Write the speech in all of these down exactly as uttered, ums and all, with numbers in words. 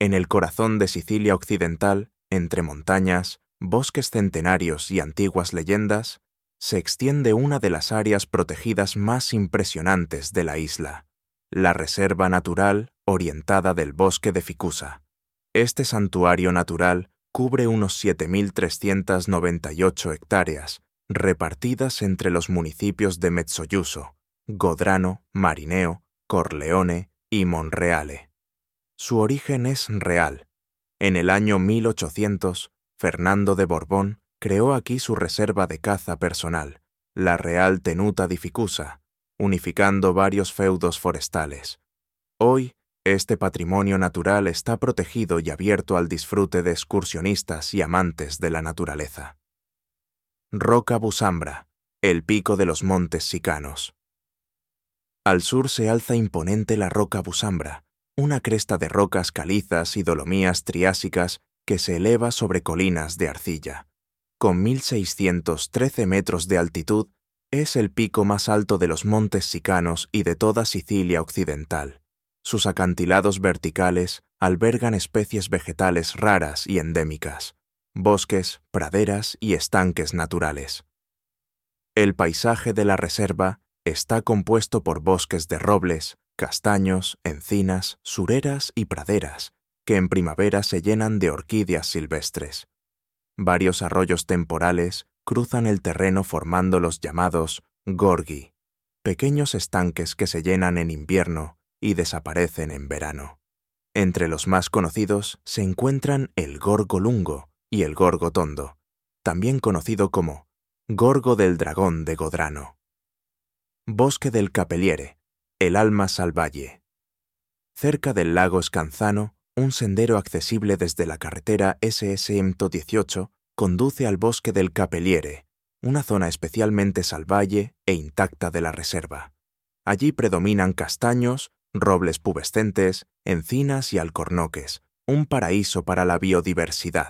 En el corazón de Sicilia occidental, entre montañas, bosques centenarios y antiguas leyendas, se extiende una de las áreas protegidas más impresionantes de la isla, la Reserva Natural Orientada del Bosque de Ficusa. Este santuario natural cubre unos siete mil trescientas noventa y ocho hectáreas, repartidas entre los municipios de Mezzogiuso, Godrano, Marineo, Corleone y Monreale. Su origen es real. En el año mil ochocientos, Fernando de Borbón creó aquí su reserva de caza personal, la Real Tenuta di Ficusa, unificando varios feudos forestales. Hoy, este patrimonio natural está protegido y abierto al disfrute de excursionistas y amantes de la naturaleza. Roca Busambra, el pico de los montes sicanos. Al sur se alza imponente la Roca Busambra, una cresta de rocas calizas y dolomías triásicas que se eleva sobre colinas de arcilla. Con mil seiscientos trece metros de altitud, es el pico más alto de los montes sicanos y de toda Sicilia occidental. Sus acantilados verticales albergan especies vegetales raras y endémicas, bosques, praderas y estanques naturales. El paisaje de la reserva está compuesto por bosques de robles, castaños, encinas, sureras y praderas, que en primavera se llenan de orquídeas silvestres. Varios arroyos temporales cruzan el terreno formando los llamados gorgi, pequeños estanques que se llenan en invierno y desaparecen en verano. Entre los más conocidos se encuentran el Gorgo Lungo y el Gorgo Tondo, también conocido como Gorgo del Dragón de Godrano. Bosque del Capeliere, el Alma Salvalle. Cerca del lago Scanzano, un sendero accesible desde la carretera ese ese ciento dieciocho conduce al Bosque del Capeliere, una zona especialmente salvaje e intacta de la reserva. Allí predominan castaños, robles pubescentes, encinas y alcornoques, un paraíso para la biodiversidad.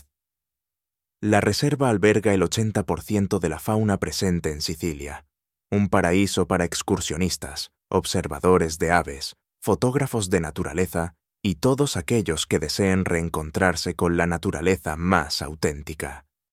La reserva alberga el ochenta por ciento de la fauna presente en Sicilia, un paraíso para excursionistas, observadores de aves, fotógrafos de naturaleza y todos aquellos que deseen reencontrarse con la naturaleza más auténtica.